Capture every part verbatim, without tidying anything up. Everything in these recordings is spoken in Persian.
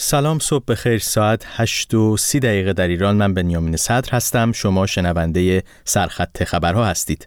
سلام، صبح بخیر. ساعت هشت و سی دقیقه در ایران. من بنیامین صدر هستم. شما شنونده سرخط خبرها هستید.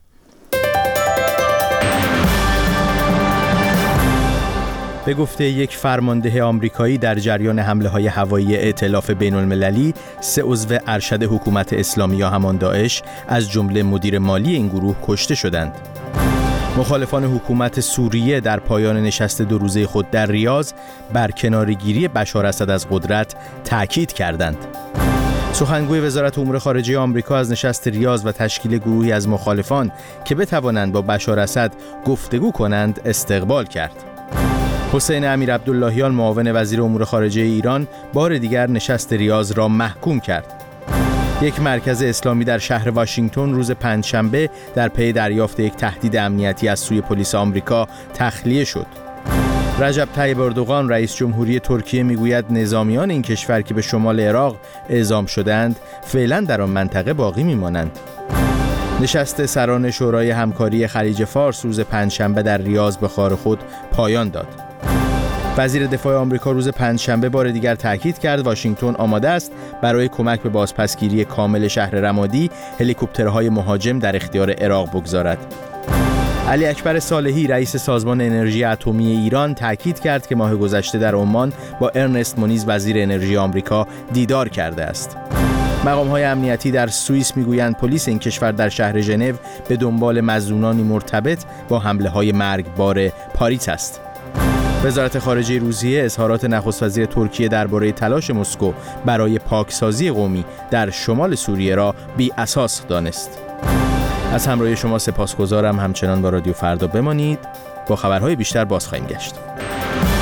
به گفته یک فرمانده آمریکایی، در جریان حمله‌های هوایی ائتلاف بین‌المللی، سه عضو ارشد حکومت اسلامی یا همان داعش از جمله مدیر مالی این گروه کشته شدند. مخالفان حکومت سوریه در پایان نشست دو روزه خود در ریاض بر کناره‌گیری بشار اسد از قدرت تأکید کردند. سخنگوی وزارت امور خارجه آمریکا از نشست ریاض و تشکیل گروهی از مخالفان که بتوانند با بشار اسد گفتگو کنند استقبال کرد. حسین امیرعبداللهیان، معاون وزیر امور خارجه ایران، بار دیگر نشست ریاض را محکوم کرد. یک مرکز اسلامی در شهر واشنگتن روز پنجشنبه در پی دریافت یک تهدید امنیتی از سوی پلیس آمریکا تخلیه شد. رجب طیب اردوغان، رئیس جمهوری ترکیه، میگوید نظامیان این کشور که به شمال عراق اعزام شدند فعلا در آن منطقه باقی میمانند. نشست سران شورای همکاری خلیج فارس روز پنجشنبه در ریاض به کار خود پایان داد. وزیر دفاع آمریکا روز پنجشنبه بار دیگر تاکید کرد واشنگتن آماده است برای کمک به بازپسگیری کامل شهر رمادی هلیکوپترهای مهاجم در اختیار عراق بگذارد. علی اکبر صالحی، رئیس سازمان انرژی اتمی ایران، تاکید کرد که ماه گذشته در عمان با ارنست مونیز، وزیر انرژی آمریکا، دیدار کرده است. مقام‌های امنیتی در سوئیس میگویند پلیس این کشور در شهر ژنو به دنبال مظنونانی مرتبط با حمله‌های مرگبار پاریس است. وزارت خارجه روسیه اظهارات نخست وزیر ترکیه درباره تلاش مسکو برای پاکسازی قومی در شمال سوریه را بی اساس دانست. از همراهی شما سپاسگزارم. همچنان با رادیو فردا بمانید. با خبرهای بیشتر باز خواهیم گشت.